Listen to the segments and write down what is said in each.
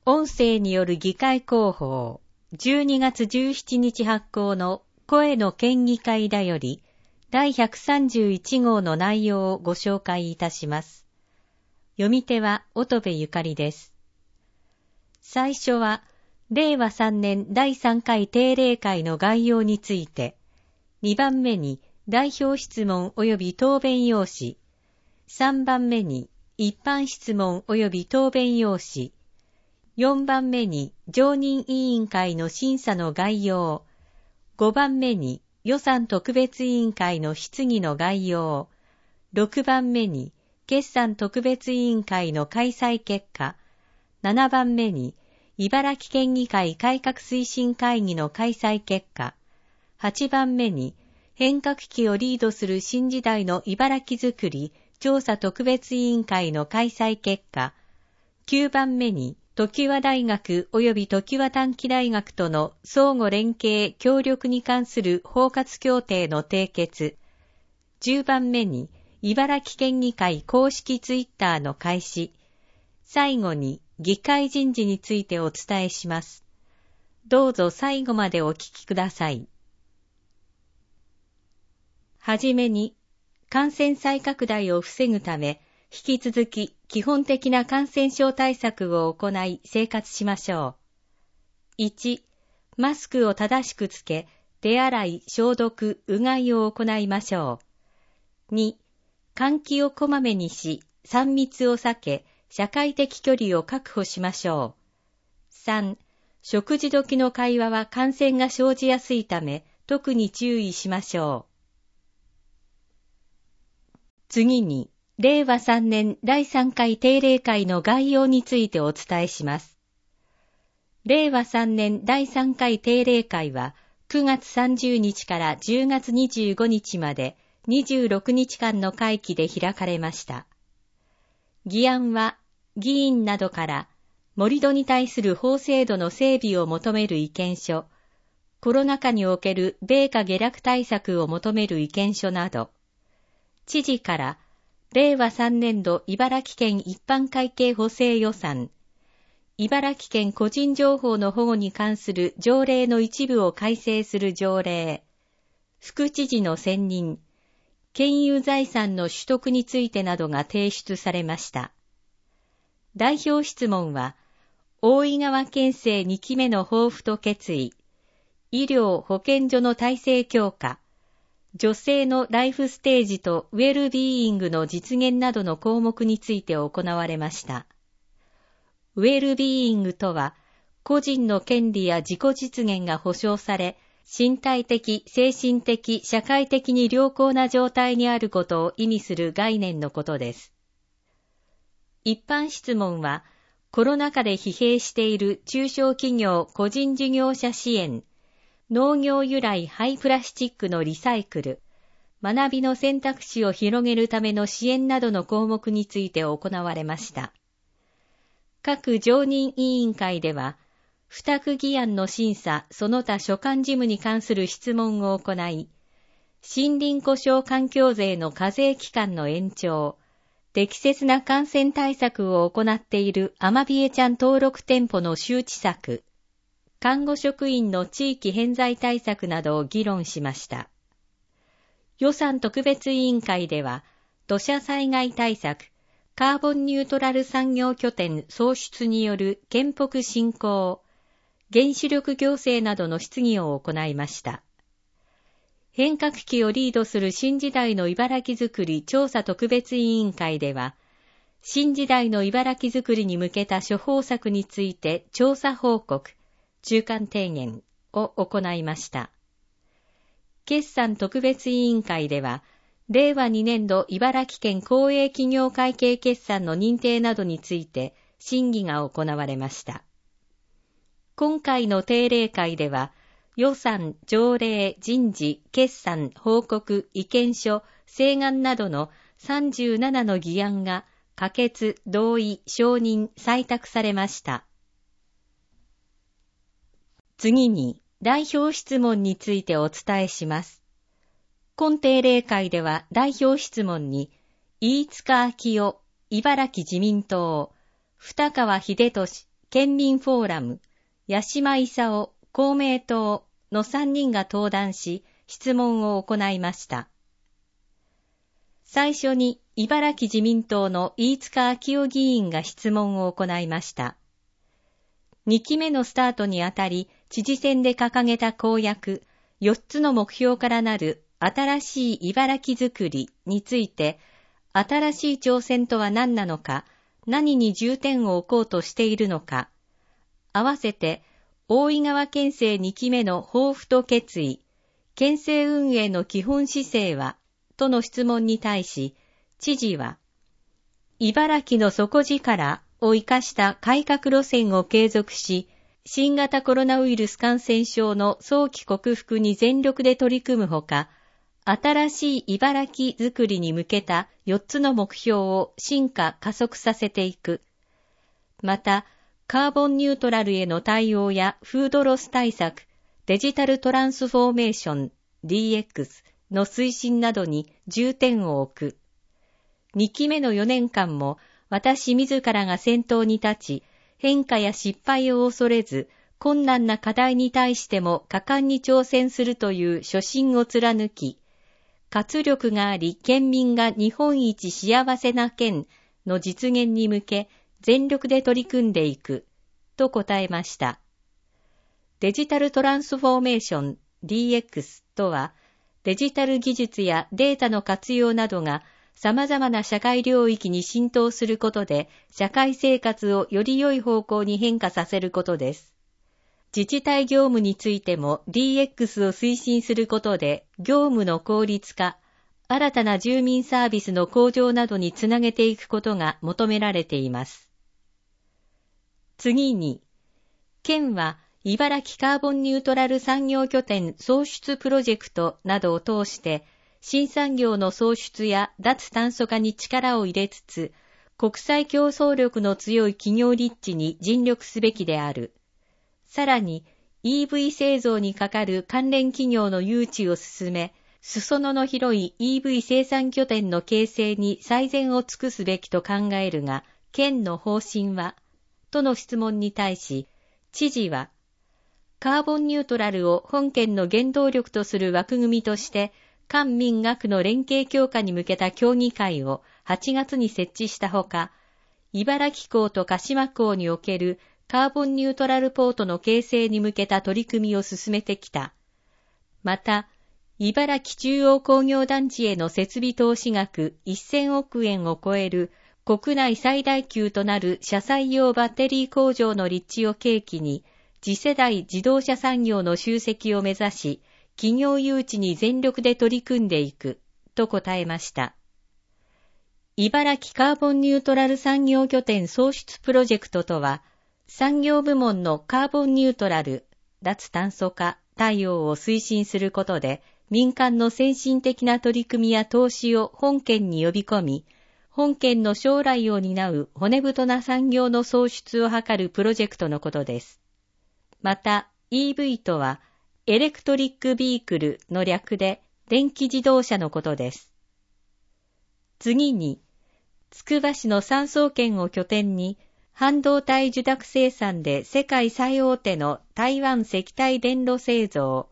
音声による議会広報、12月17日発行の声の県議会だより、第131号の内容をご紹介いたします。読み手は乙部ゆかりです。最初は、令和3年第3回定例会の概要について、2番目に代表質問及び答弁用紙、3番目に一般質問及び答弁用紙、4番目に常任委員会の審査の概要、5番目に予算特別委員会の質疑の概要、6番目に決算特別委員会の開催結果、7番目に茨城県議会改革推進会議の開催結果、8番目に変革期をリードする新時代の茨城づくり調査特別委員会の開催結果、9番目に常盤大学及び常盤短期大学との相互連携協力に関する包括協定の締結、10番目に茨城県議会公式ツイッターの開始、最後に議会人事についてお伝えします。どうぞ最後までお聞きください。はじめに、感染再拡大を防ぐため、引き続き基本的な感染症対策を行い生活しましょう。1、マスクを正しくつけ、手洗い、消毒、うがいを行いましょう。2、換気をこまめにし、3密を避け、社会的距離を確保しましょう。3、食事時の会話は感染が生じやすいため、特に注意しましょう。次に、令和3年第3回定例会の概要についてお伝えします。令和3年第3回定例会は9月30日から10月25日まで26日間の会期で開かれました。議案は議員などから盛り土に対する法制度の整備を求める意見書、コロナ禍における米価下落対策を求める意見書など、知事から令和3年度茨城県一般会計補正予算、茨城県個人情報の保護に関する条例の一部を改正する条例、副知事の選任、県有財産の取得についてなどが提出されました。代表質問は、大井川県政2期目の抱負と決意、医療保健所の体制強化、女性のライフステージとウェルビーイングの実現などの項目について行われました。ウェルビーイングとは、個人の権利や自己実現が保障され、身体的、精神的、社会的に良好な状態にあることを意味する概念のことです。一般質問は、コロナ禍で疲弊している中小企業・個人事業者支援、農業由来廃プラスチックのリサイクル、学びの選択肢を広げるための支援などの項目について行われました。各常任委員会では、付託議案の審査その他所管事務に関する質問を行い、森林故障環境税の課税期間の延長、適切な感染対策を行っているアマビエちゃん登録店舗の周知策、看護職員の地域偏在対策などを議論しました。予算特別委員会では、土砂災害対策、カーボンニュートラル産業拠点創出による県北振興、原子力行政などの質疑を行いました。変革期をリードする新時代の茨城づくり調査特別委員会では、新時代の茨城づくりに向けた処方策について調査報告、中間提言を行いました。決算特別委員会では、令和2年度茨城県公営企業会計決算の認定などについて審議が行われました。今回の定例会では、予算、条例、人事、決算、報告、意見書、請願などの37の議案が可決、同意、承認、採択されました。次に、代表質問についてお伝えします。今定例会では代表質問に、飯塚昭夫、茨城自民党、二川秀俊、 県民フォーラム、八島功公明党の3人が登壇し、質問を行いました。最初に茨城自民党の飯塚昭夫議員が質問を行いました。2期目のスタートにあたり、知事選で掲げた公約、4つの目標からなる新しい茨城づくりについて、新しい挑戦とは何なのか、何に重点を置こうとしているのか、合わせて大井川県政2期目の抱負と決意、県政運営の基本姿勢は、との質問に対し、知事は、茨城の底力を生かした改革路線を継続し、新型コロナウイルス感染症の早期克服に全力で取り組むほか、新しい茨城づくりに向けた4つの目標を進化加速させていく。また、カーボンニュートラルへの対応やフードロス対策、デジタルトランスフォーメーション DX の推進などに重点を置く。2期目の4年間も私自らが先頭に立ち、変化や失敗を恐れず、困難な課題に対しても果敢に挑戦するという初心を貫き、活力があり県民が日本一幸せな県の実現に向け全力で取り組んでいく、と答えました。デジタルトランスフォーメーション DX とは、デジタル技術やデータの活用などが様々な社会領域に浸透することで、社会生活をより良い方向に変化させることです。自治体業務についても DX を推進することで、業務の効率化、新たな住民サービスの向上などにつなげていくことが求められています。次に、県は茨城カーボンニュートラル産業拠点創出プロジェクトなどを通して、新産業の創出や脱炭素化に力を入れつつ、国際競争力の強い企業立地に尽力すべきである。さらに EV 製造にかかる関連企業の誘致を進め、裾野の広い EV 生産拠点の形成に最善を尽くすべきと考えるが、県の方針は、との質問に対し、知事は、カーボンニュートラルを本県の原動力とする枠組みとして、官民学の連携強化に向けた協議会を8月に設置したほか、茨城港と鹿島港におけるカーボンニュートラルポートの形成に向けた取り組みを進めてきた。また、茨城中央工業団地への設備投資額1000億円を超える国内最大級となる車載用バッテリー工場の立地を契機に、次世代自動車産業の集積を目指し、企業誘致に全力で取り組んでいく、と答えました。茨城カーボンニュートラル産業拠点創出プロジェクトとは、産業部門のカーボンニュートラル、脱炭素化対応を推進することで、民間の先進的な取り組みや投資を本県に呼び込み、本県の将来を担う骨太な産業の創出を図るプロジェクトのことです。また、EV とは、エレクトリックビークルの略で電気自動車のことです。次に、つくば市の産総研を拠点に、半導体受託生産で世界最大手の台湾石体電路製造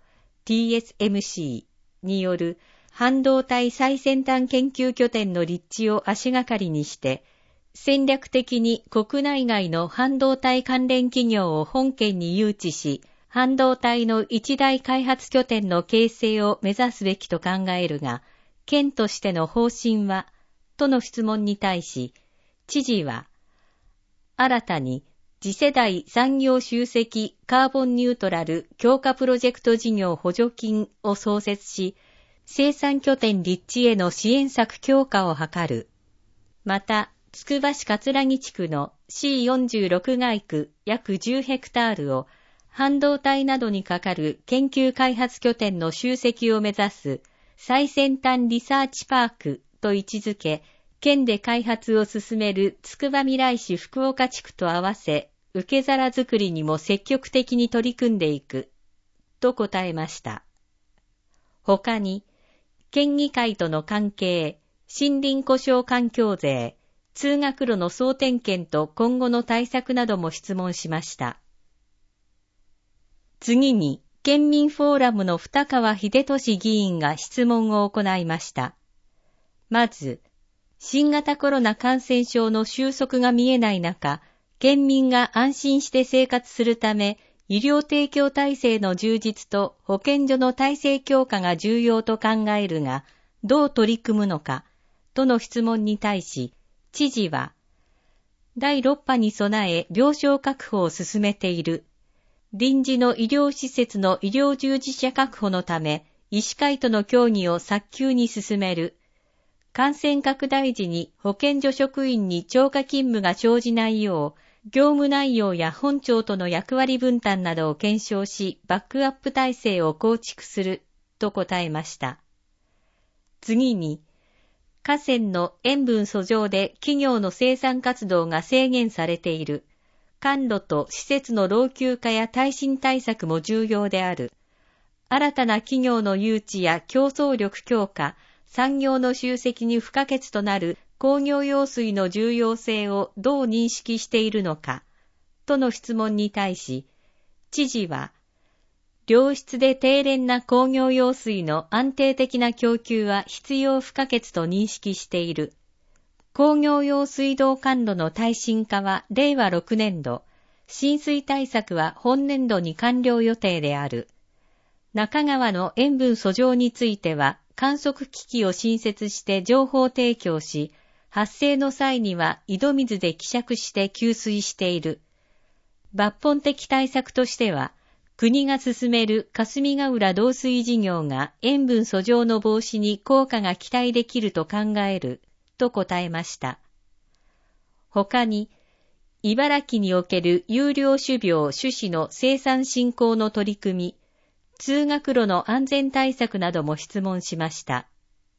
TSMC による半導体最先端研究拠点の立地を足がかりにして、戦略的に国内外の半導体関連企業を本県に誘致し、半導体の一大開発拠点の形成を目指すべきと考えるが、県としての方針は、との質問に対し、知事は、新たに次世代産業集積カーボンニュートラル強化プロジェクト事業補助金を創設し、生産拠点立地への支援策強化を図る。また、つくば市葛城地区の C46 街区約10ヘクタールを半導体などにかかる研究開発拠点の集積を目指す最先端リサーチパークと位置づけ、県で開発を進めるつくばみらい市福岡地区と合わせ、受け皿づくりにも積極的に取り組んでいく、と答えました。他に、県議会との関係、森林故障環境税、 通学路の総点検と今後の対策なども質問しました。次に、県民フォーラムの二川秀俊議員が質問を行いました。まず、新型コロナ感染症の収束が見えない中、県民が安心して生活するため、医療提供体制の充実と保健所の体制強化が重要と考えるが、どう取り組むのか、との質問に対し、知事は、第6波に備え病床確保を進めている。臨時の医療施設の医療従事者確保のため、医師会との協議を早急に進める。感染拡大時に保健所職員に超過勤務が生じないよう、業務内容や本庁との役割分担などを検証し、バックアップ体制を構築する、と答えました。次に、河川の塩分遡上で企業の生産活動が制限されている。管路と施設の老朽化や耐震対策も重要である。新たな企業の誘致や競争力強化、産業の集積に不可欠となる工業用水の重要性をどう認識しているのか、との質問に対し、知事は、良質で低廉な工業用水の安定的な供給は必要不可欠と認識している。工業用水道管路の耐震化は令和6年度、浸水対策は本年度に完了予定である。中川の塩分遡上については観測機器を新設して情報提供し、発生の際には井戸水で希釈して給水している。抜本的対策としては、国が進める霞ヶ浦導水事業が塩分遡上の防止に効果が期待できると考える、と答えました。他に、茨城における有料種苗種子の生産振興の取り組み、通学路の安全対策なども質問しました。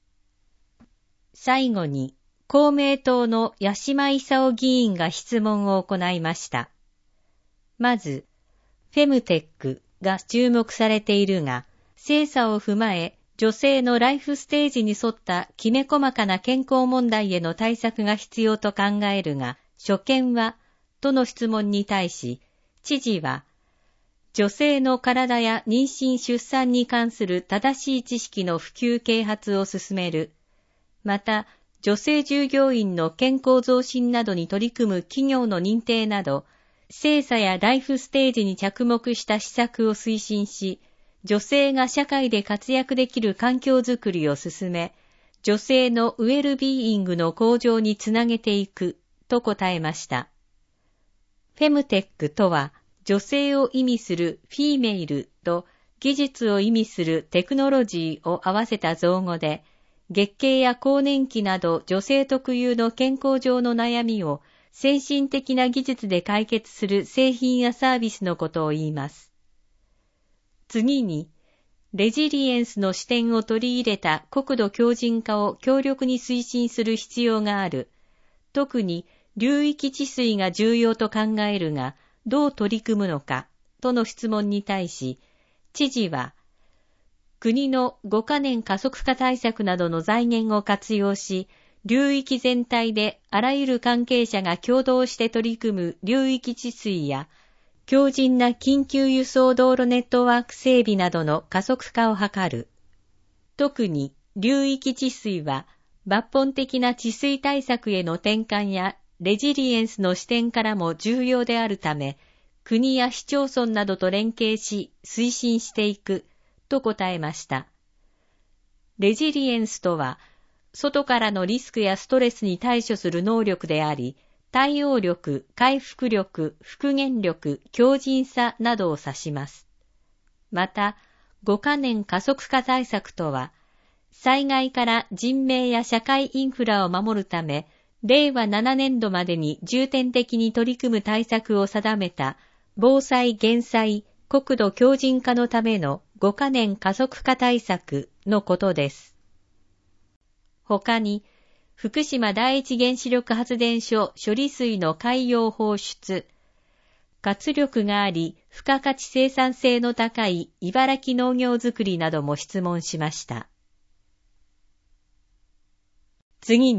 最後に、公明党の八島功議員が質問を行いました。まず、フェムテックが注目されているが、精査を踏まえ、女性のライフステージに沿ったきめ細かな健康問題への対策が必要と考えるが、所見は、との質問に対し、知事は、女性の体や妊娠出産に関する正しい知識の普及啓発を進める。また、女性従業員の健康増進などに取り組む企業の認定など、精査やライフステージに着目した施策を推進し、女性が社会で活躍できる環境づくりを進め、女性のウェルビーイングの向上につなげていく、と答えました。フェムテックとは、女性を意味するフィーメイルと技術を意味するテクノロジーを合わせた造語で、月経や更年期など女性特有の健康上の悩みを先進的な技術で解決する製品やサービスのことを言います。次に、レジリエンスの視点を取り入れた国土強靭化を強力に推進する必要がある。特に流域治水が重要と考えるが、どう取り組むのか、との質問に対し、知事は、国の5カ年加速化対策などの財源を活用し、流域全体であらゆる関係者が共同して取り組む流域治水や、強靭な緊急輸送道路ネットワーク整備などの加速化を図る。特に流域治水は抜本的な治水対策への転換やレジリエンスの視点からも重要であるため、国や市町村などと連携し推進していくと答えました。レジリエンスとは、外からのリスクやストレスに対処する能力であり、対応力、回復力、復元力、強靭さなどを指します。また、5カ年加速化対策とは、災害から人命や社会インフラを守るため、令和7年度までに重点的に取り組む対策を定めた、防災減災、国土強靭化のための5カ年加速化対策のことです。他に、福島第一原子力発電所処理水の海洋放出、活力があり、付加価値生産性の高い茨城農業づくりなども質問しました。次に、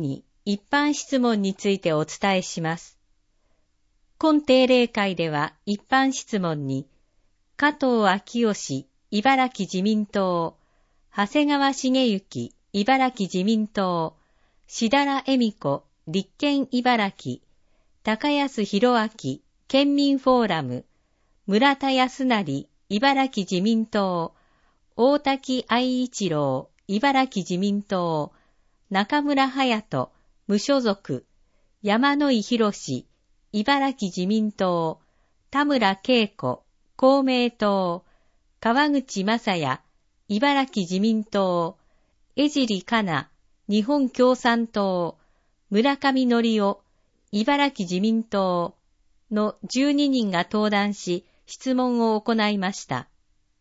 一般質問についてお伝えします。今定例会では一般質問に、加藤昭義、茨城自民党、長谷川茂之、茨城自民党、志田恵美子、立憲茨城、高安弘明、県民フォーラム、村田康成、茨城自民党、大滝愛一郎、茨城自民党、中村隼人、無所属、山井博士、茨城自民党、田村恵子、公明党、川口正也、茨城自民党、江尻かな、日本共産党、村上則夫、茨城自民党の12人が登壇し、質問を行いました。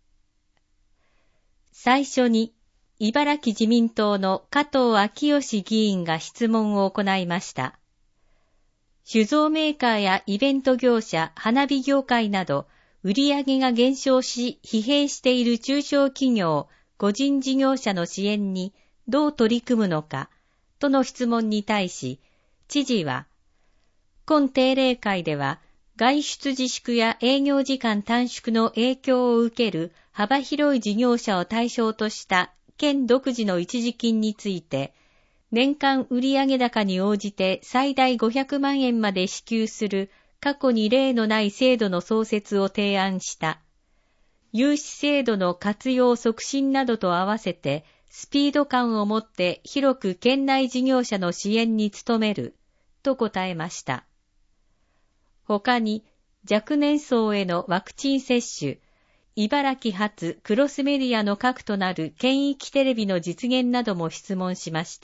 最初に、茨城自民党の加藤昭義議員が質問を行いました。酒造メーカーやイベント業者、花火業界など、売上が減少し疲弊している中小企業、個人事業者の支援にどう取り組むのか、との質問に対し、知事は、今定例会では、外出自粛や営業時間短縮の影響を受ける幅広い事業者を対象とした県独自の一時金について、年間売上高に応じて最大500万円まで支給する過去に例のない制度の創設を提案した。融資制度の活用促進などと合わせて、スピード感を持って広く県内事業者の支援に努める、と答えました。他に、若年層へのワクチン接種、茨城発クロスメディアの核となる県域テレビの実現なども質問しました。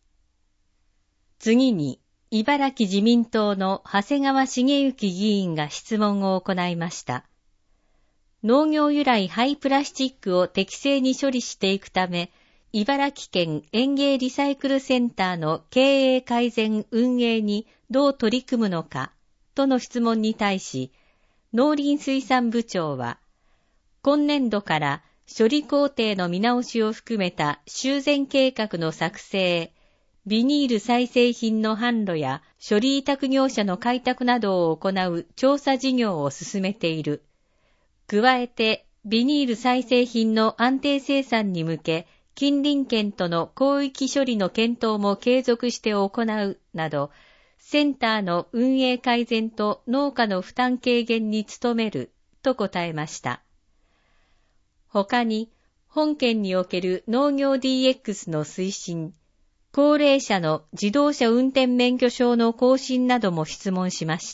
次に、茨城自民党の長谷川茂之議員が質問を行いました。農業由来廃プラスチックを適正に処理していくため、茨城県園芸リサイクルセンターの経営改善運営にどう取り組むのか、との質問に対し、農林水産部長は、今年度から処理工程の見直しを含めた修繕計画の作成、ビニール再生品の販路や処理委託業者の開拓などを行う調査事業を進めている。加えて、ビニール再生品の安定生産に向け、近隣県との広域処理の検討も継続して行うなど、センターの運営改善と農家の負担軽減に努めると答えました。他に、本県における農業 DX の推進、高齢者の自動車運転免許証の更新なども質問しました。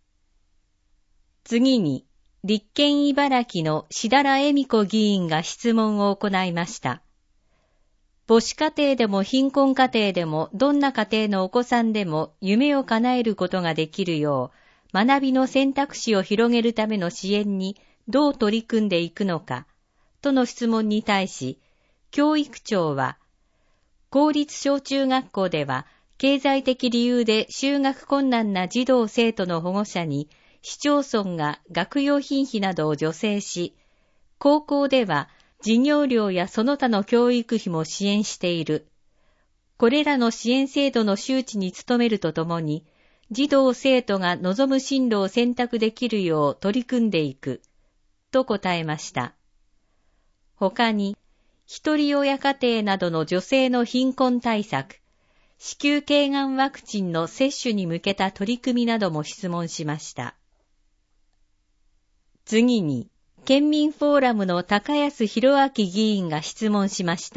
次に、立憲茨城の志田恵美子議員が質問を行いました。母子家庭でも貧困家庭でもどんな家庭のお子さんでも夢を叶えることができるよう学びの選択肢を広げるための支援にどう取り組んでいくのかとの質問に対し、教育庁は公立小中学校では経済的理由で就学困難な児童生徒の保護者に市町村が学用品費などを助成し、高校では授業料やその他の教育費も支援している。これらの支援制度の周知に努めるとともに、児童生徒が望む進路を選択できるよう取り組んでいく、と答えました。他に、一人親家庭などの女性の貧困対策、子宮頸がんワクチンの接種に向けた取り組みなども質問しました。次に、県民フォーラムの高安弘明議員が質問しました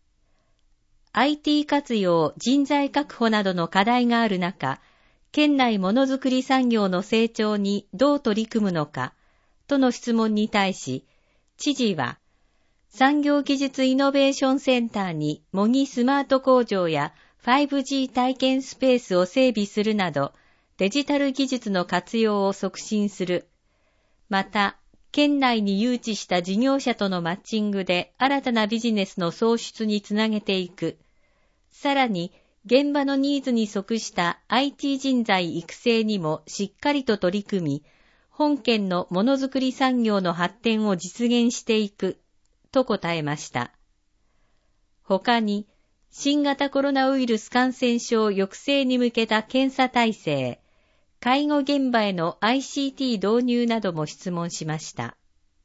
。IT 活用、人材確保などの課題がある中、県内ものづくり産業の成長にどう取り組むのか、との質問に対し、知事は、産業技術イノベーションセンターに模擬スマート工場や 5G 体験スペースを整備するなど、デジタル技術の活用を促進する。また、県内に誘致した事業者とのマッチングで新たなビジネスの創出につなげていく。さらに、現場のニーズに即した IT 人材育成にもしっかりと取り組み、本県のものづくり産業の発展を実現していく、と答えました。他に、 新型コロナウイルス感染症抑制に向けた検査体制、介護現場への ICT 導入なども質問しました。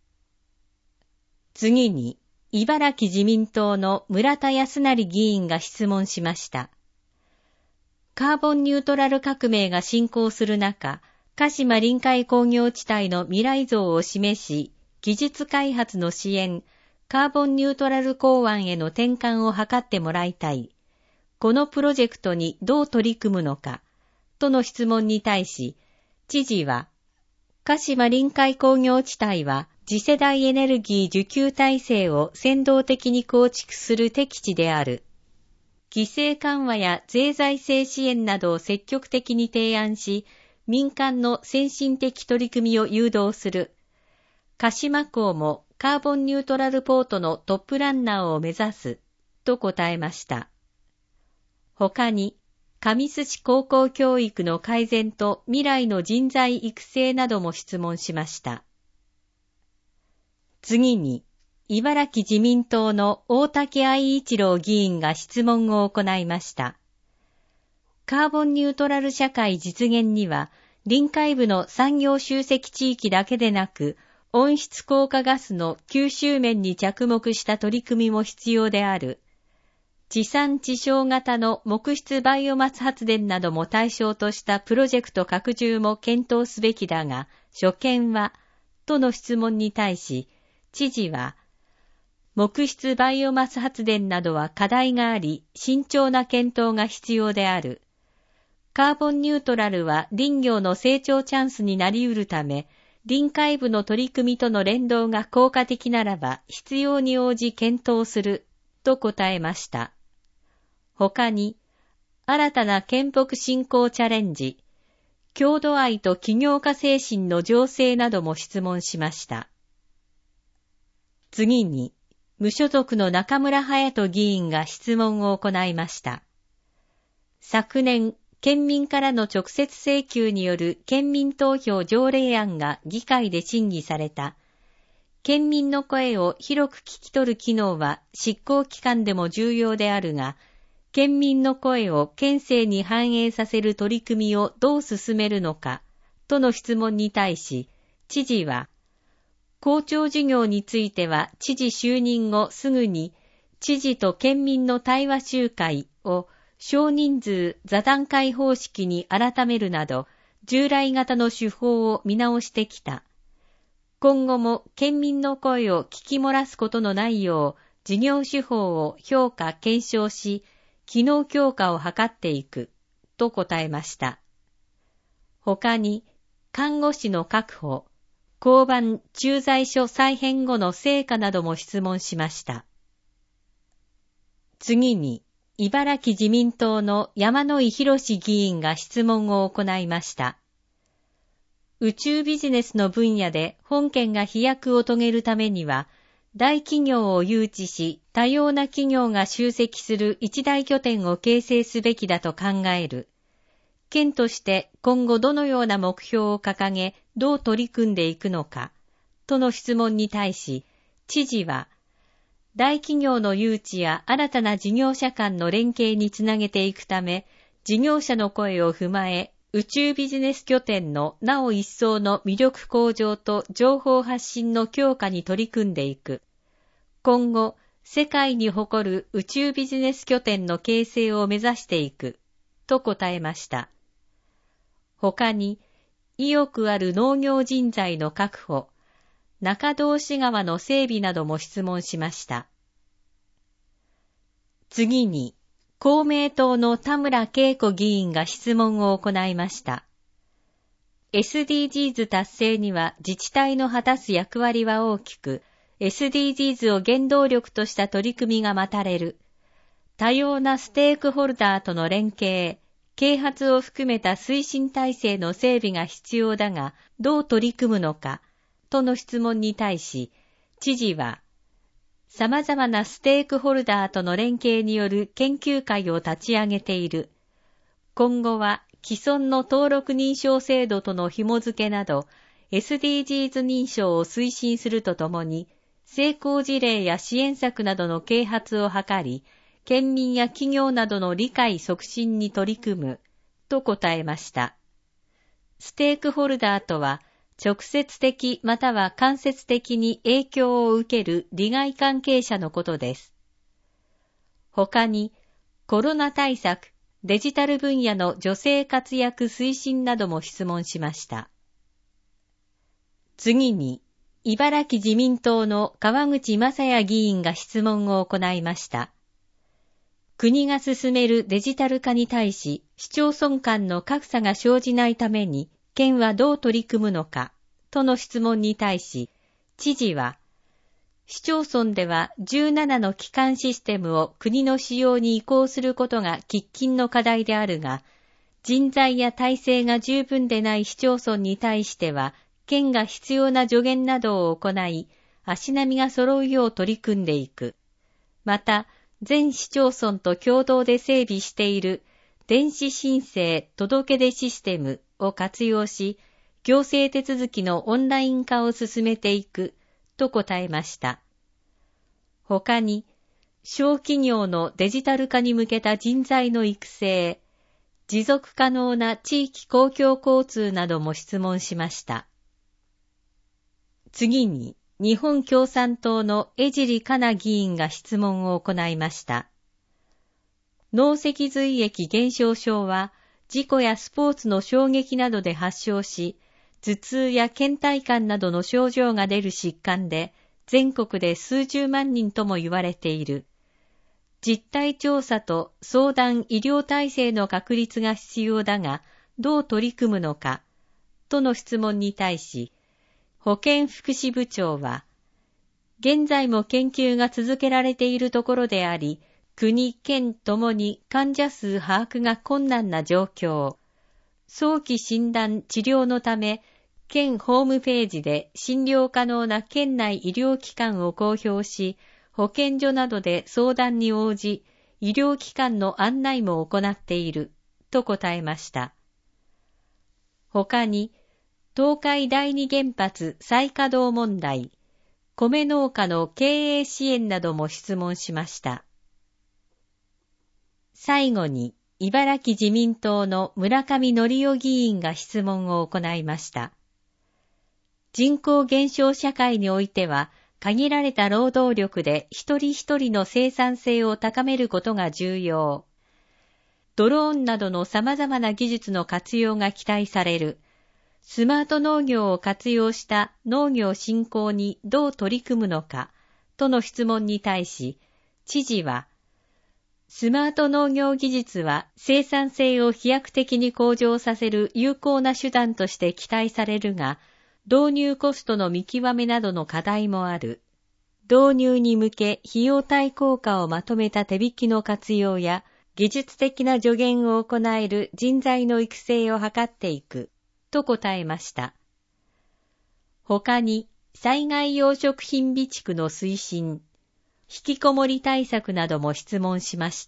次に、茨城自民党の村田康成議員が質問しました。カーボンニュートラル革命が進行する中、鹿島臨海工業地帯の未来像を示し、技術開発の支援、カーボンニュートラル港湾への転換を図ってもらいたい。このプロジェクトにどう取り組むのか、との質問に対し、知事は、鹿島臨海工業地帯は次世代エネルギー需給体制を先導的に構築する適地である。規制緩和や税財政支援などを積極的に提案し、民間の先進的取り組みを誘導する。鹿島港もカーボンニュートラルポートのトップランナーを目指す、と答えました。他に、神栖市高校教育の改善と未来の人材育成なども質問しました。次に、茨城自民党の大竹愛一郎議員が質問を行いました。カーボンニュートラル社会実現には、臨海部の産業集積地域だけでなく、温室効果ガスの吸収面に着目した取り組みも必要である。地産地消型の木質バイオマス発電なども対象としたプロジェクト拡充も検討すべきだが、所見は、との質問に対し、知事は、木質バイオマス発電などは課題があり、慎重な検討が必要である。カーボンニュートラルは林業の成長チャンスになり得るため、臨海部の取り組みとの連動が効果的ならば必要に応じ検討する、と答えました。他に、新たな県北振興チャレンジ、郷土愛と起業家精神の醸成なども質問しました。次に、無所属の中村隼人議員が質問を行いました。昨年、県民からの直接請求による県民投票条例案が議会で審議された。県民の声を広く聞き取る機能は執行機関でも重要であるが、県民の声を県政に反映させる取り組みをどう進めるのか、との質問に対し、知事は、公聴事業については知事就任後すぐに、知事と県民の対話集会を少人数座談会方式に改めるなど、従来型の手法を見直してきた。今後も県民の声を聞き漏らすことのないよう、事業手法を評価・検証し、機能強化を図っていく、と答えました。他に、看護師の確保、交番駐在所再編後の成果なども質問しました。次に、茨城自民党の山井博議員が質問を行いました。宇宙ビジネスの分野で本県が飛躍を遂げるためには、大企業を誘致し、多様な企業が集積する一大拠点を形成すべきだと考える。県として今後どのような目標を掲げ、どう取り組んでいくのか、との質問に対し、知事は、大企業の誘致や新たな事業者間の連携につなげていくため、事業者の声を踏まえ、宇宙ビジネス拠点のなお一層の魅力向上と情報発信の強化に取り組んでいく。今後、世界に誇る宇宙ビジネス拠点の形成を目指していく、と答えました。他に、意欲ある農業人材の確保、中通川の整備なども質問しました。次に、公明党の田村恵子議員が質問を行いました。SDGs 達成には自治体の果たす役割は大きく、SDGs を原動力とした取り組みが待たれる。多様なステークホルダーとの連携、啓発を含めた推進体制の整備が必要だが、どう取り組むのか、との質問に対し、知事は、様々なステークホルダーとの連携による研究会を立ち上げている。今後は既存の登録認証制度との紐付けなど、SDGs 認証を推進するとともに、成功事例や支援策などの啓発を図り、 県民や企業などの理解促進に取り組むと答えました。ステークホルダーとは、直接的または間接的に影響を受ける利害関係者のことです。他に、コロナ対策、デジタル分野の女性活躍推進なども質問しました。次に、茨城自民党の川口正也議員が質問を行いました。国が進めるデジタル化に対し、市町村間の格差が生じないために、県はどう取り組むのか、との質問に対し、知事は、市町村では17の基幹システムを国の使用に移行することが喫緊の課題であるが、人材や体制が十分でない市町村に対しては、県が必要な助言などを行い、足並みが揃うよう取り組んでいく。また、全市町村と共同で整備している電子申請届出システムを活用し、行政手続きのオンライン化を進めていくと答えました。他に、小企業のデジタル化に向けた人材の育成、持続可能な地域公共交通なども質問しました。次に、日本共産党の江尻かな議員が質問を行いました。脳脊髄液減少症は、事故やスポーツの衝撃などで発症し、頭痛や倦怠感などの症状が出る疾患で、全国で数十万人とも言われている。実態調査と相談医療体制の確立が必要だが、どう取り組むのか、との質問に対し、保健福祉部長は、現在も研究が続けられているところであり、国、県ともに患者数把握が困難な状況。早期診断治療のため、県ホームページで診療可能な県内医療機関を公表し、保健所などで相談に応じ、医療機関の案内も行っている、と答えました。他に、東海第二原発再稼働問題、米農家の経営支援なども質問しました。最後に、茨城自民党の村上則夫議員が質問を行いました。人口減少社会においては、限られた労働力で一人一人の生産性を高めることが重要。ドローンなどの様々な技術の活用が期待される。スマート農業を活用した農業振興にどう取り組むのか、との質問に対し、知事は、スマート農業技術は生産性を飛躍的に向上させる有効な手段として期待されるが、導入コストの見極めなどの課題もある。導入に向け費用対効果をまとめた手引きの活用や、技術的な助言を行える人材の育成を図っていく。と答えました。他に、災害用食品備蓄の推進、引きこもり対策なども質問しました。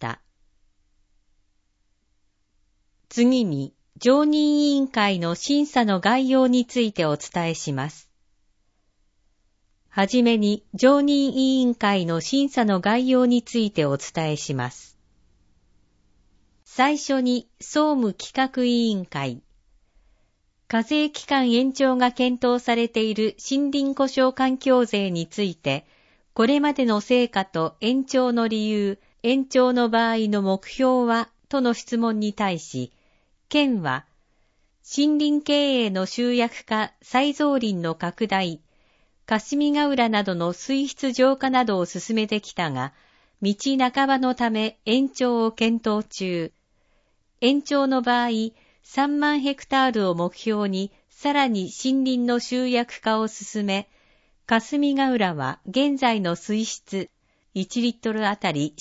次に、常任委員会の審査の概要についてお伝えします。はじめに、常任委員会の審査の概要についてお伝えします。最初に、総務企画委員会。課税期間延長が検討されている森林故障環境税について、これまでの成果と延長の理由、延長の場合の目標は、との質問に対し、県は、森林経営の集約化、再造林の拡大、霞ヶ浦などの水質浄化などを進めてきたが、道半ばのため延長を検討中。延長の場合、3万ヘクタールを目標にさらに森林の集約化を進め、霞ヶ浦は現在の水質1リットルあたり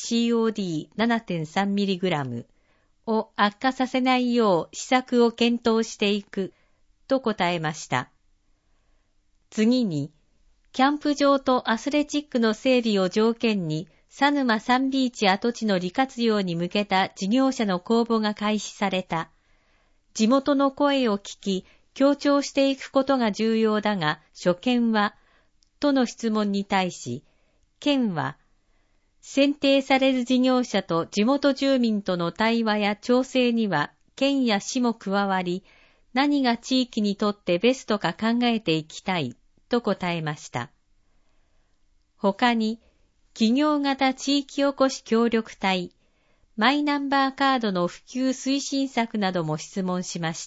COD7.3mg を悪化させないよう施策を検討していくと答えました。次に、キャンプ場とアスレチックの整備を条件に佐沼サンビーチ跡地の利活用に向けた事業者の公募が開始された。地元の声を聞き、強調していくことが重要だが、所見は、との質問に対し、県は、 選定される事業者と地元住民との対話や調整には県や市も加わり、何が地域にとってベストか考えていきたいと答えました。他に、企業型地域おこし協力隊、マイナンバーカードの普及推進策なども質問しました。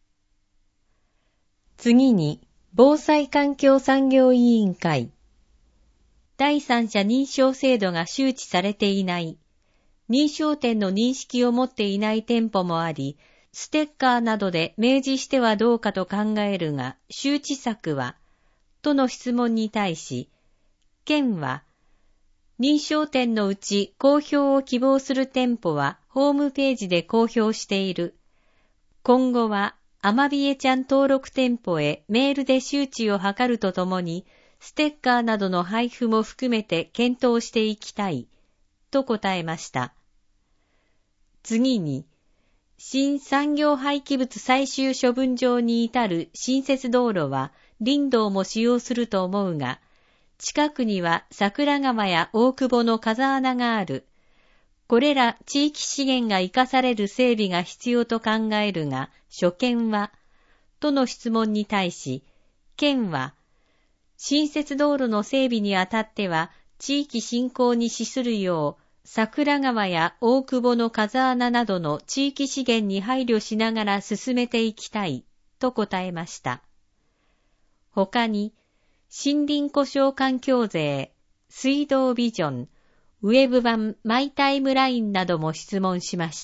次に、防災環境産業委員会。第三者認証制度が周知されていない、認証店の認識を持っていない店舗もあり、ステッカーなどで明示してはどうかと考えるが、周知策は、との質問に対し、県は、認証店のうち公表を希望する店舗はホームページで公表している。今後は、アマビエちゃん登録店舗へメールで周知を図るとともに、ステッカーなどの配布も含めて検討していきたい、と答えました。次に、新産業廃棄物最終処分場に至る新設道路は林道も使用すると思うが、近くには桜川や大久保の風穴がある。これら地域資源が生かされる整備が必要と考えるが、所見は、との質問に対し、県は、新設道路の整備にあたっては、地域振興に資するよう、桜川や大久保の風穴などの地域資源に配慮しながら進めていきたい、と答えました。他に、森林故障環境税、水道ビジョン、ウェブ版マイタイムラインなども質問しました。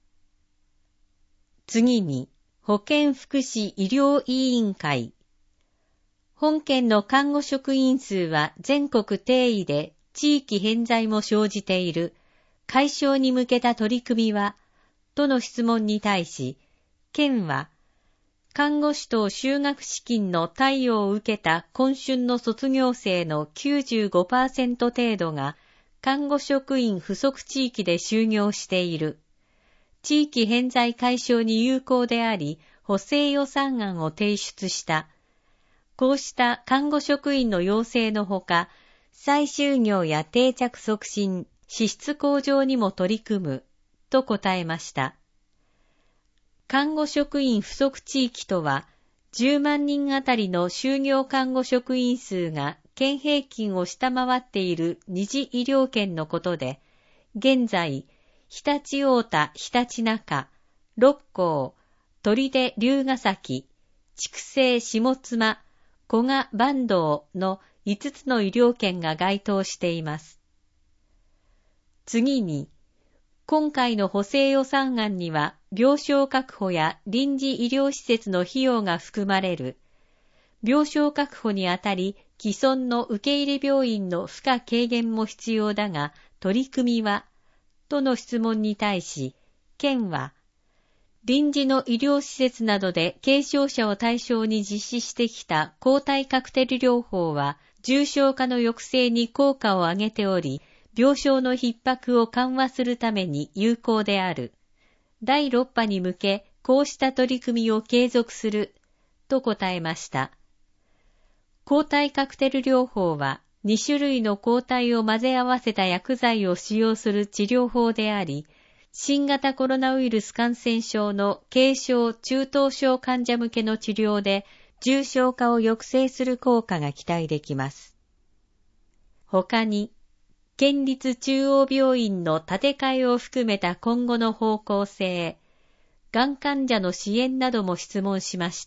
次に、保健福祉医療委員会。本県の看護職員数は全国定位で地域偏在も生じている。解消に向けた取り組みは、との質問に対し、県は、看護師等修学資金の貸与を受けた今春の卒業生の 95% 程度が、看護職員不足地域で就業している。地域偏在解消に有効であり、補正予算案を提出した。こうした看護職員の要請のほか、再就業や定着促進、資質向上にも取り組む、と答えました。看護職員不足地域とは、10万人あたりの就業看護職員数が県平均を下回っている二次医療圏のことで、現在、常陸太田、常陸中、六甲、取手龍ヶ崎、筑西下妻、古賀坂東の5つの医療圏が該当しています。次に、今回の補正予算案には、病床確保や臨時医療施設の費用が含まれる。病床確保にあたり、既存の受け入れ病院の負荷軽減も必要だが、取り組みは、との質問に対し、県は、臨時の医療施設などで軽症者を対象に実施してきた抗体カクテル療法は、重症化の抑制に効果を上げており、病床の逼迫を緩和するために有効である。第6波に向け、こうした取り組みを継続する、と答えました。抗体カクテル療法は、2種類の抗体を混ぜ合わせた薬剤を使用する治療法であり、新型コロナウイルス感染症の軽症・中等症患者向けの治療で、重症化を抑制する効果が期待できます。他に、県立中央病院の建て替えを含めた今後の方向性、がん患者の支援なども質問しました。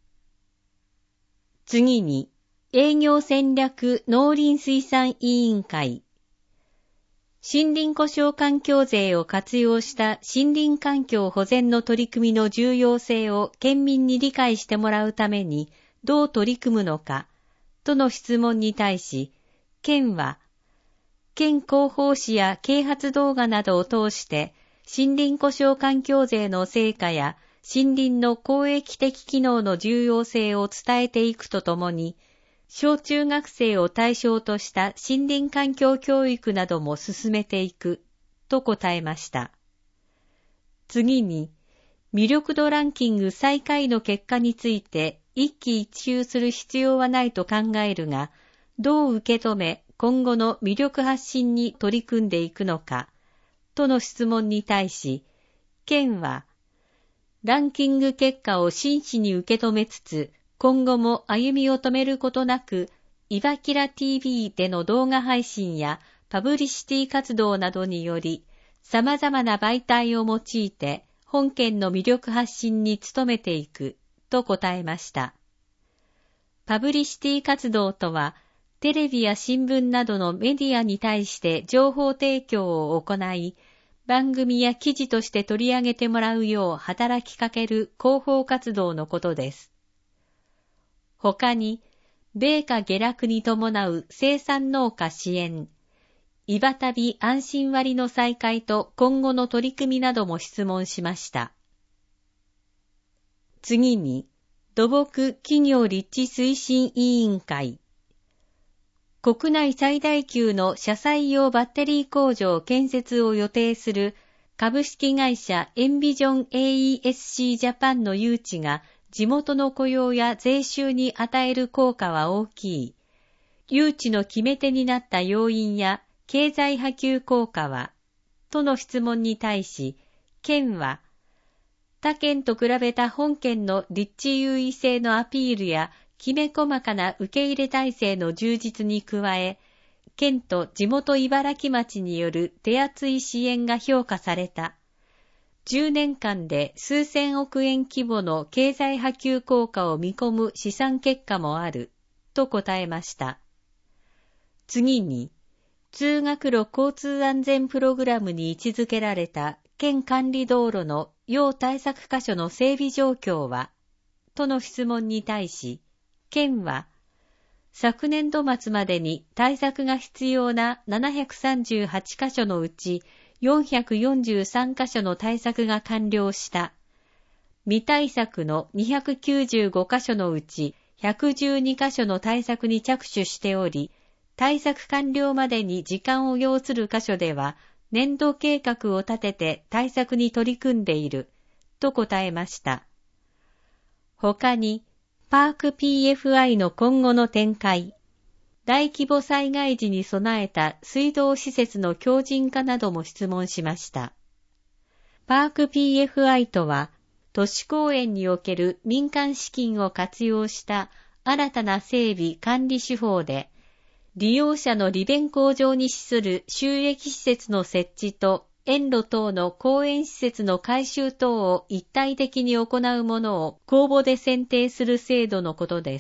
次に、営業戦略農林水産委員会。森林故障環境税を活用した森林環境保全の取り組みの重要性を県民に理解してもらうためにどう取り組むのか、との質問に対し、県は、県広報誌や啓発動画などを通して森林故障環境税の成果や森林の公益的機能の重要性を伝えていくとともに、小中学生を対象とした森林環境教育なども進めていく、と答えました。次に、魅力度ランキング最下位の結果について一喜一憂する必要はないと考えるが、どう受け止め、 今後の魅力発信に取り組んでいくのか、との質問に対し、県は、ランキング結果を真摯に受け止めつつ、今後も歩みを止めることなく、いばきら TV での動画配信やパブリシティ活動などにより、様々な媒体を用いて本県の魅力発信に努めていくと答えました。パブリシティ活動とは、テレビや新聞などのメディアに対して情報提供を行い、番組や記事として取り上げてもらうよう働きかける広報活動のことです。他に、米価下落に伴う生産農家支援、いば旅安心割の再開と今後の取り組みなども質問しました。次に、土木企業立地推進委員会。国内最大級の車載用バッテリー工場建設を予定する株式会社エンビジョン AESC ジャパンの誘致が地元の雇用や税収に与える効果は大きい。誘致の決め手になった要因や経済波及効果は、との質問に対し、県は、他県と比べた本県の立地優位性のアピールやきめ細かな受け入れ体制の充実に加え、県と地元茨城町による手厚い支援が評価された。10年間で数千億円規模の経済波及効果を見込む試算結果もある、と答えました。次に、通学路交通安全プログラムに位置づけられた県管理道路の要対策箇所の整備状況は、との質問に対し、県は、昨年度末までに対策が必要な738カ所のうち443カ所の対策が完了した。未対策の295カ所のうち112カ所の対策に着手しており、対策完了までに時間を要する箇所では、年度計画を立てて対策に取り組んでいる、と答えました。他に、パーク PFI の今後の展開、大規模災害時に備えた水道施設の強靭化なども質問しました。パーク PFI とは、都市公園における民間資金を活用した新たな整備管理手法で、利用者の利便向上に資する収益施設の設置と園路等の公園施設の改修等を一体的に行うものを公募で選定する制度のことです。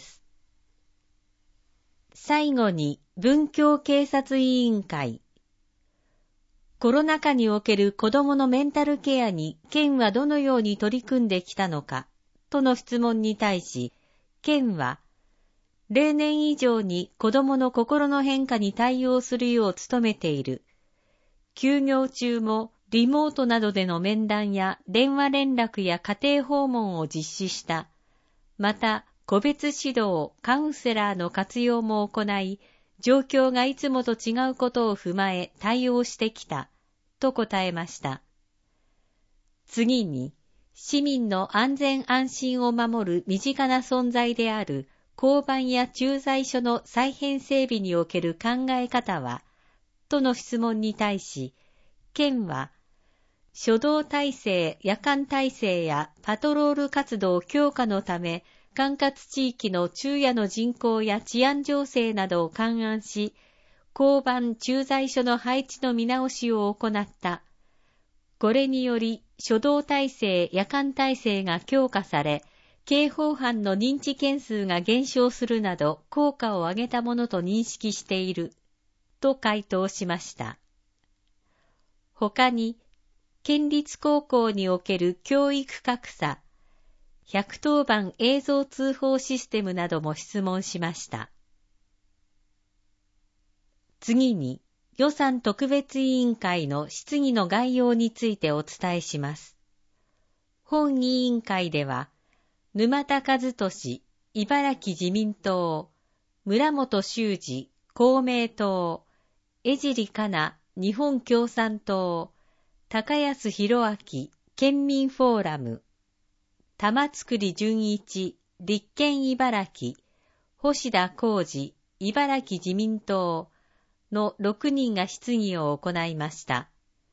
最後に、文教警察委員会。コロナ禍における子どものメンタルケアに県はどのように取り組んできたのか、との質問に対し、県は、例年以上に子どもの心の変化に対応するよう努めている。休業中もリモートなどでの面談や電話連絡や家庭訪問を実施した。また、個別指導、カウンセラーの活用も行い、状況がいつもと違うことを踏まえ対応してきた、と答えました。次に、市民の安全安心を守る身近な存在である交番や駐在所の再編整備における考え方は、との質問に対し、県は、初動体制、夜間体制やパトロール活動強化のため、管轄地域の昼夜の人口や治安情勢などを勘案し、交番駐在所の配置の見直しを行った。これにより、初動体制、夜間体制が強化され、刑法犯の認知件数が減少するなど効果を上げたものと認識している、と回答しました。他に、県立高校における教育格差、110番映像通報システムなども質問しました。次に、予算特別委員会の質疑の概要についてお伝えします。本委員会では、沼田和俊、茨城自民党、村本修司、公明党、江尻かな、日本共産党、高安博明、県民フォーラム、玉造純一、立憲茨城、星田浩二、茨城自民党、 の6人が質疑を行いました。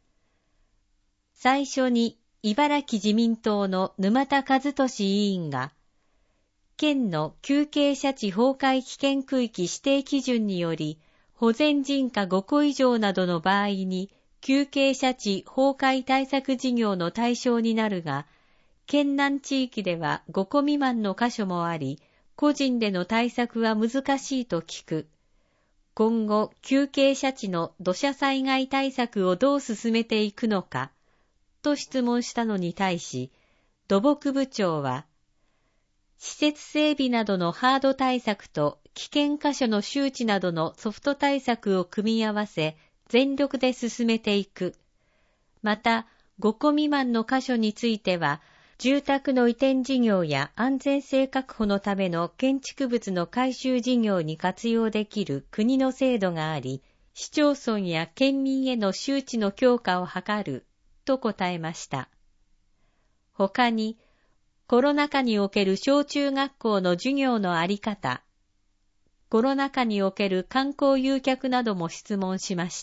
最初に茨城自民党の沼田和俊委員が、県の急傾斜地崩壊危険区域指定基準により、保全人家5戸以上などの場合に、急傾斜地崩壊対策事業の対象になるが、県南地域では5戸未満の箇所もあり、個人での対策は難しいと聞く。今後、急傾斜地の土砂災害対策をどう進めていくのか、と質問したのに対し、土木部長は、施設整備などのハード対策と危険箇所の周知などのソフト対策を組み合わせ、全力で進めていく。また、5戸未満の箇所については、住宅の移転事業や安全性確保のための建築物の改修事業に活用できる国の制度があり、市町村や県民への周知の強化を図る、と答えました。他に、コロナ禍における小中学校の授業のあり方、コロナ禍における観光誘客なども質問しました。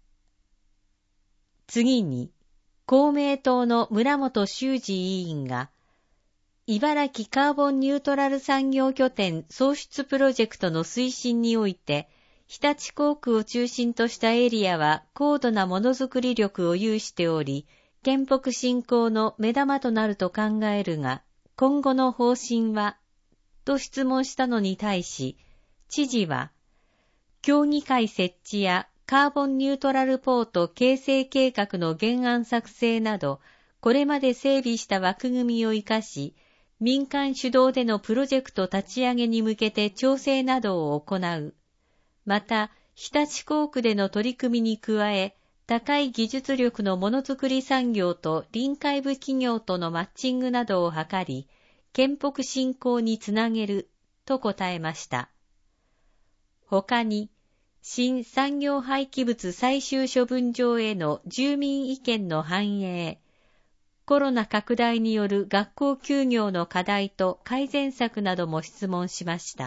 次に、公明党の村本修司委員が、茨城カーボンニュートラル産業拠点創出プロジェクトの推進において、日立工区を中心としたエリアは高度なものづくり力を有しており、県北振興の目玉となると考えるが、今後の方針は、と質問したのに対し、知事は、協議会設置やカーボンニュートラルポート形成計画の原案作成など、これまで整備した枠組みを生かし、民間主導でのプロジェクト立ち上げに向けて調整などを行う。また、日立工区での取り組みに加え、高い技術力のものづくり産業と臨海部企業とのマッチングなどを図り、県北振興につなげる、と答えました。他に、新産業廃棄物最終処分場への住民意見の反映、コロナ拡大による学校休業の課題と改善策なども質問しました。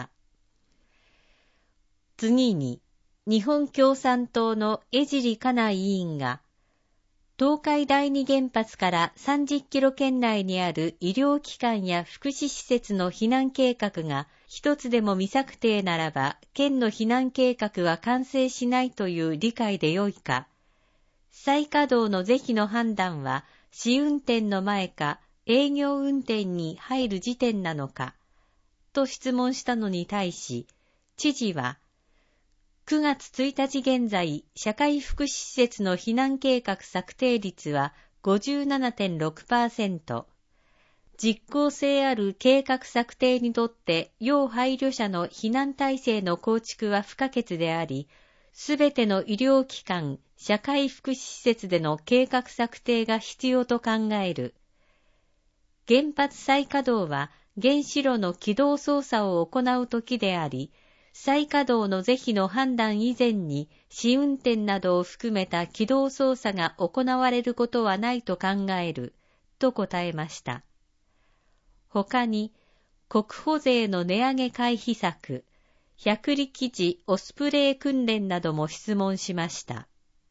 次に、日本共産党の江尻かな委員が、東海第二原発から30キロ圏内にある医療機関や福祉施設の避難計画が一つでも未策定ならば、県の避難計画は完成しないという理解でよいか、再稼働の是非の判断は試運転の前か営業運転に入る時点なのか、と質問したのに対し、知事は、9月1日現在、社会福祉施設の避難計画策定率は 57.6%。実効性ある計画策定にとって要配慮者の避難体制の構築は不可欠であり、すべての医療機関、社会福祉施設での計画策定が必要と考える。原発再稼働は原子炉の起動操作を行うときであり、再稼働の是非の判断以前に試運転などを含めた起動操作が行われることはないと考える、と答えました。他に、国保税の値上げ回避策、百里基地オスプレイ訓練なども質問しました。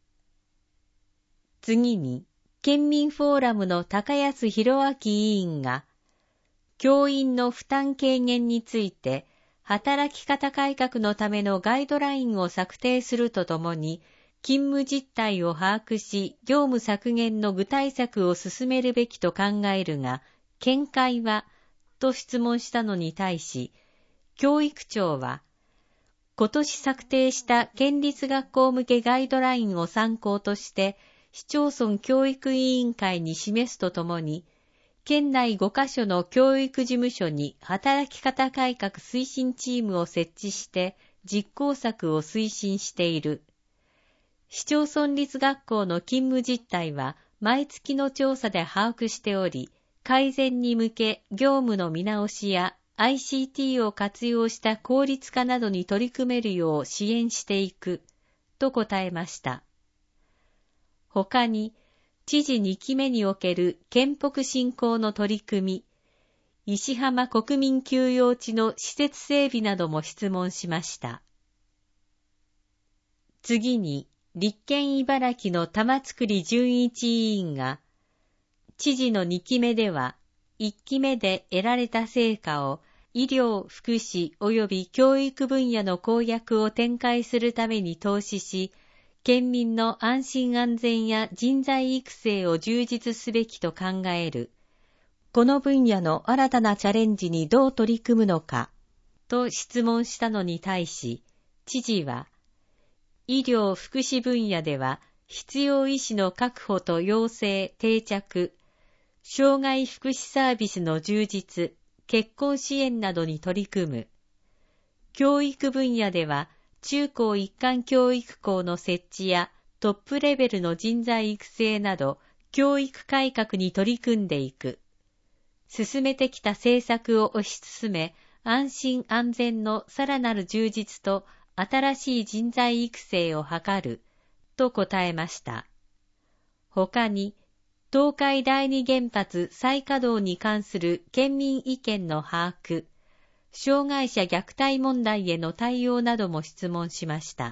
次に、県民フォーラムの高安弘明委員が、教員の負担軽減について、働き方改革のためのガイドラインを策定するとともに、勤務実態を把握し、業務削減の具体策を進めるべきと考えるが、見解は、と質問したのに対し、教育庁は、今年策定した県立学校向けガイドラインを参考として、市町村教育委員会に示すとともに、県内5カ所の教育事務所に働き方改革推進チームを設置して実行策を推進している。市町村立学校の勤務実態は毎月の調査で把握しており、改善に向け業務の見直しや ICT を活用した効率化などに取り組めるよう支援していく、と答えました。他に、知事2期目における県北振興の取り組み、石浜国民休養地の施設整備なども質問しました。 次に、立憲茨城の玉造純一委員が、知事の2期目では、1期目で得られた成果を医療・福祉及び教育分野の公約を展開するために投資し、県民の安心安全や人材育成を充実すべきと考える。この分野の新たなチャレンジにどう取り組むのか、と質問したのに対し、知事は、医療・福祉分野では必要医師の確保と養成・定着、障害福祉サービスの充実、結婚支援などに取り組む。教育分野では中高一貫教育校の設置やトップレベルの人材育成など教育改革に取り組んでいく。進めてきた政策を推し進め、安心安全のさらなる充実と新しい人材育成を図る、と答えました。他に、東海第二原発再稼働に関する県民意見の把握、障害者虐待問題への対応なども質問しました。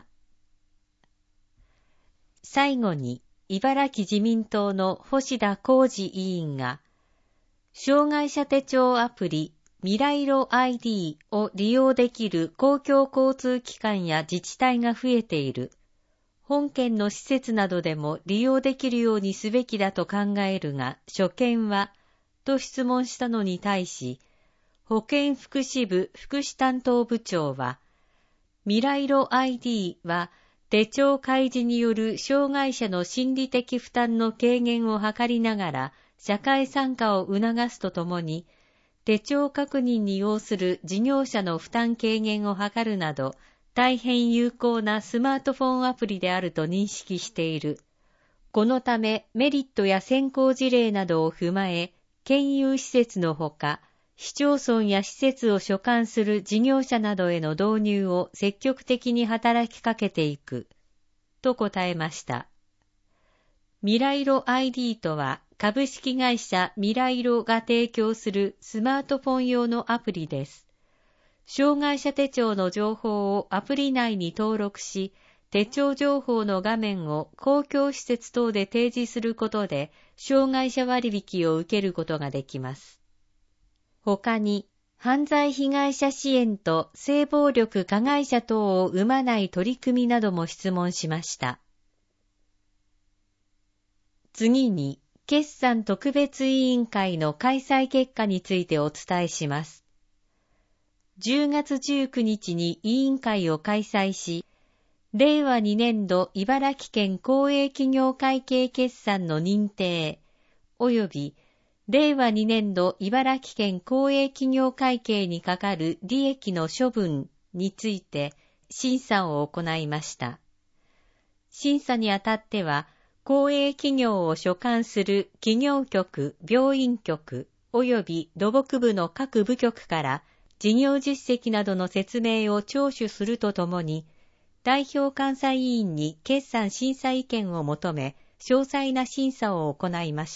最後に、茨城自民党の星田浩二委員が、障害者手帳アプリ未来路 ID を利用できる公共交通機関や自治体が増えている。本県の施設などでも利用できるようにすべきだと考えるが、所見はと質問したのに対し、保健福祉部福祉担当部長は、未来路 ID は手帳開示による障害者の心理的負担の軽減を図りながら、社会参加を促すとともに、手帳確認に要する事業者の負担軽減を図るなど、大変有効なスマートフォンアプリであると認識している。このためメリットや先行事例などを踏まえ、県有施設のほか、市町村や施設を所管する事業者などへの導入を積極的に働きかけていく、と答えました。未来路 ID とは、株式会社未来路が提供するスマートフォン用のアプリです。障害者手帳の情報をアプリ内に登録し、手帳情報の画面を公共施設等で提示することで、障害者割引を受けることができます。他に、犯罪被害者支援と性暴力加害者等を生まない取り組みなども質問しました。次に、決算特別委員会の開催結果についてお伝えします。10月19日に委員会を開催し、令和2年度茨城県公営企業会計決算の認定、及び令和2年度茨城県公営企業会計にかかる利益の処分について審査を行いました。審査にあたっては、公営企業を所管する企業局、病院局及び土木部の各部局から事業実績などの説明を聴取するとともに、代表監査委員に決算審査意見を求め、詳細な審査を行いました。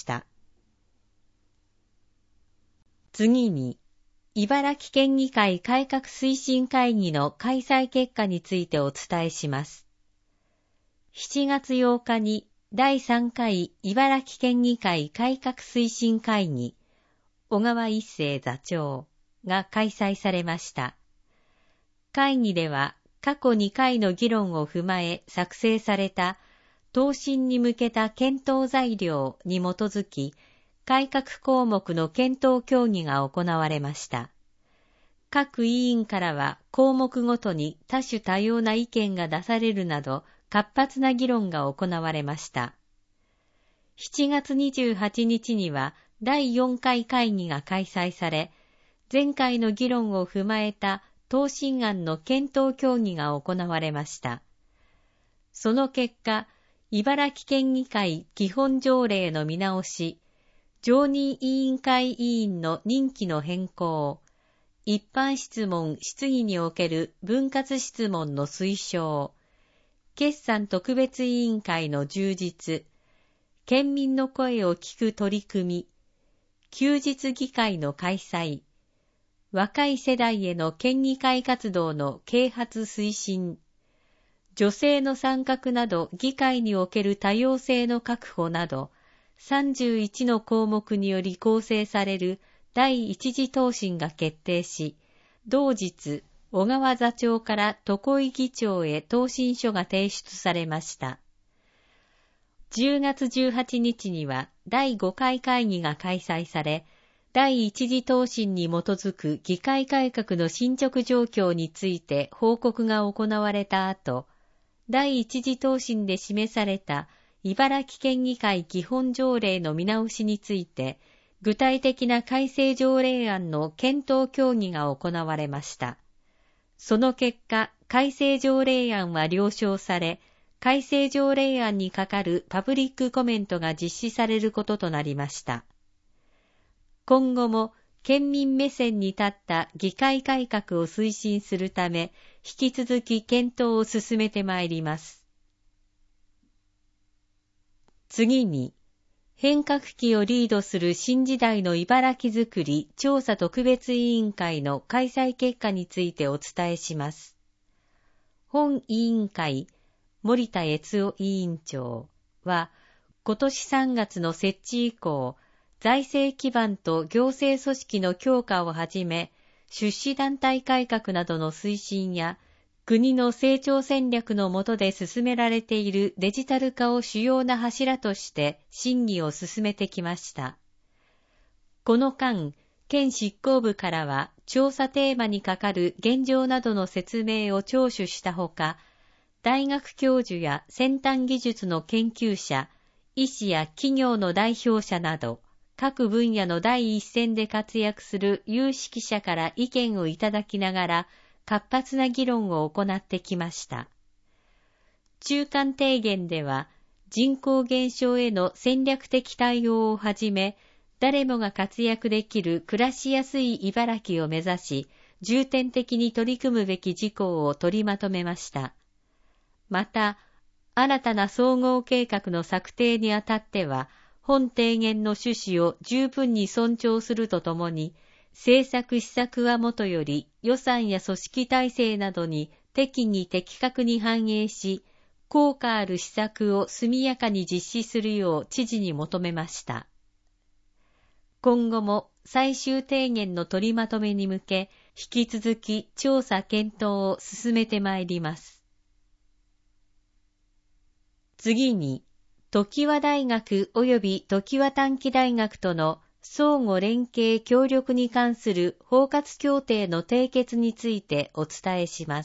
次に、茨城県議会改革推進会議の開催結果についてお伝えします。7月8日に、第3回茨城県議会改革推進会議、小川一生座長が開催されました。会議では過去2回の議論を踏まえ作成された答申に向けた検討材料に基づき、改革項目の検討協議が行われました。各委員からは項目ごとに多種多様な意見が出されるなど、活発な議論が行われました。7月28日には第4回会議が開催され、前回の議論を踏まえた答申案の検討協議が行われました。その結果、茨城県議会基本条例の見直し、常任委員会委員の任期の変更、一般質問・質疑における分割質問の推奨、決算特別委員会の充実、県民の声を聞く取り組み、休日議会の開催、若い世代への県議会活動の啓発推進、 女性の参画など議会における多様性の確保など、31の項目により構成される第一次答申が決定し、同日、小川座長から常井議長へ答申書が提出されました。10月18日には第5回会議が開催され、第一次答申に基づく議会改革の進捗状況について報告が行われた後、第一次答申で示された茨城県議会基本条例の見直しについて、具体的な改正条例案の検討協議が行われました。その結果、改正条例案は了承され、改正条例案に係るパブリックコメントが実施されることとなりました。今後も県民目線に立った議会改革を推進するため、引き続き検討を進めてまいります。次に、変革期をリードする新時代の茨城づくり調査特別委員会の開催結果についてお伝えします。本委員会、森田悦夫委員長は、今年3月の設置以降、財政基盤と行政組織の強化をはじめ、出資団体改革などの推進や、国の成長戦略の下で進められているデジタル化を主要な柱として審議を進めてきました。この間、県執行部からは調査テーマにかかる現状などの説明を聴取したほか、大学教授や先端技術の研究者、医師や企業の代表者など、各分野の第一線で活躍する有識者から意見をいただきながら、活発な議論を行ってきました。中間提言では、人口減少への戦略的対応をはじめ、誰もが活躍できる暮らしやすい茨城を目指し、重点的に取り組むべき事項を取りまとめました。また、新たな総合計画の策定にあたっては、本提言の趣旨を十分に尊重するとともに、政策施策はもとより予算や組織体制などに適宜的確に反映し、効果ある施策を速やかに実施するよう知事に求めました。今後も最終提言の取りまとめに向け、引き続き調査検討を進めてまいります。次に、常盤大学及び常盤短期大学との相互連携協力に関する包括協定の締結についてお伝えします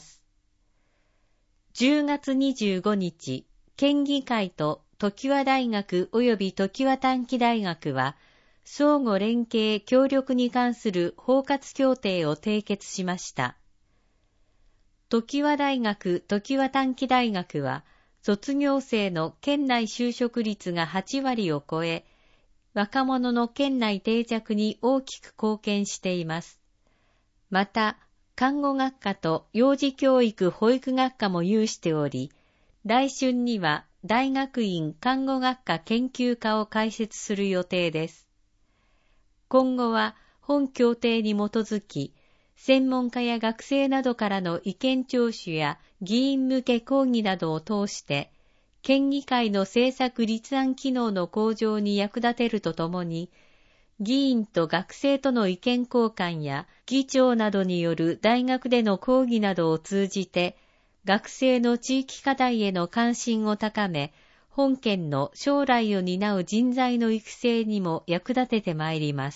。10月25日、県議会と常盤大学及び常盤短期大学は、相互連携協力に関する包括協定を締結しました。常盤大学常盤短期大学は、卒業生の県内就職率が8割を超え、若者の県内定着に大きく貢献しています。また、看護学科と幼児教育保育学科も有しており、来春には大学院看護学科研究科を開設する予定です。今後は本協定に基づき、専門家や学生などからの意見聴取や議員向け講義などを通して、県議会の政策立案機能の向上に役立てるとともに、議員と学生との意見交換や議長などによる大学での講義などを通じて、学生の地域課題への関心を高め、本県の将来を担う人材の育成にも役立ててまいります。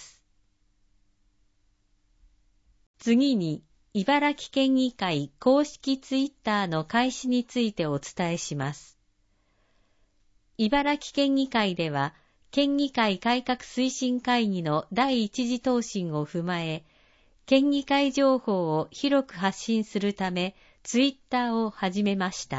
次に、茨城県議会公式ツイッターの開始についてお伝えします。茨城県議会では、県議会改革推進会議の第一次答申を踏まえ、県議会情報を広く発信するため、ツイッターを始めました。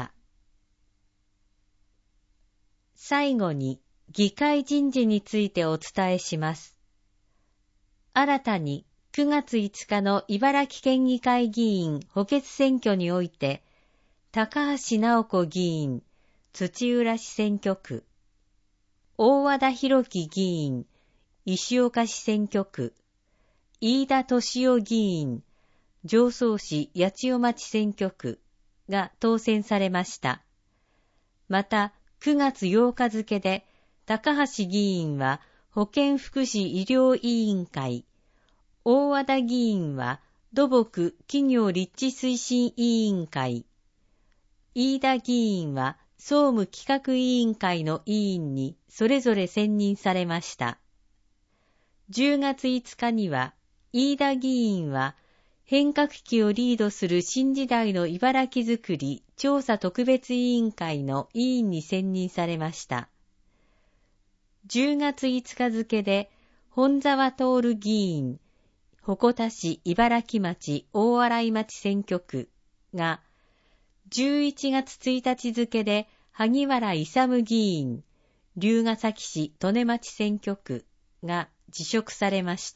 最後に、議会人事についてお伝えします。新たに、9月5日の茨城県議会議員補欠選挙において、高橋直子議員、土浦市選挙区、大和田博樹議員、石岡市選挙区、飯田俊夫議員、常総市八千代町選挙区、 が当選されました。また、9月8日付で、高橋議員は保健福祉医療委員会、大和田議員は土木企業立地推進委員会、飯田議員は総務企画委員会の委員にそれぞれ選任されました。10月5日には、飯田議員は変革期をリードする新時代の茨城づくり調査特別委員会の委員に選任されました。10月5日付で、本沢徹議員、鉾田市茨城町大洗町選挙区が、11月1日付で、萩原勇議員、龍ケ崎市利根町選挙区が辞職されました。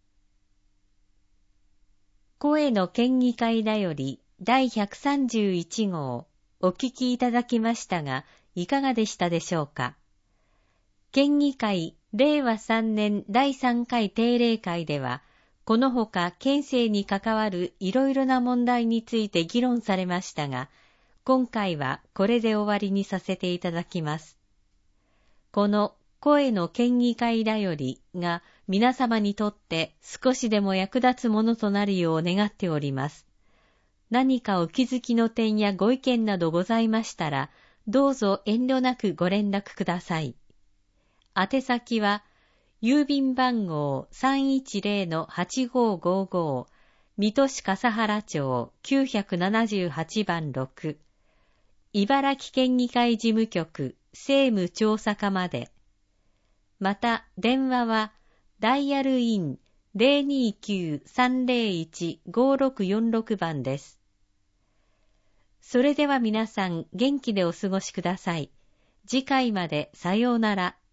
声の県議会だより第131号お聞きいただきましたが、いかがでしたでしょうか。県議会令和3年第3回定例会では、このほか県政に関わるいろいろな問題について議論されましたが、今回はこれで終わりにさせていただきます。この声の県議会だよりが皆様にとって少しでも役立つものとなるよう願っております。何かお気づきの点やご意見などございましたら、どうぞ遠慮なくご連絡ください。宛先は、郵便番号 310-8555 水戸市笠原町978番6、茨城県議会事務局政務調査課まで。また、電話は、ダイヤルイン 029-301-5646 番です。それでは皆さん元気でお過ごしください。次回までさようなら。